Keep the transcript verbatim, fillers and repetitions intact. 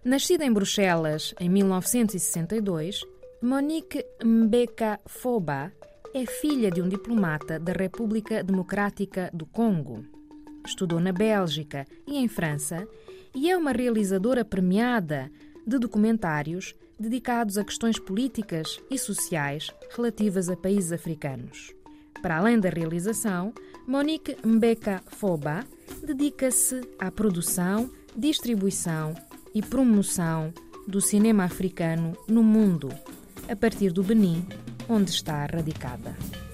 Nascida em Bruxelas em mil novecentos e sessenta e dois, Monique Mbeka Foba é filha de um diplomata da República Democrática do Congo. Estudou na Bélgica e em França e é uma realizadora premiada de documentários dedicados a questões políticas e sociais relativas a países africanos. Para além da realização, Monique Mbeka Foba dedica-se à produção, distribuição e promoção do cinema africano no mundo, a partir do Benin, onde está radicada.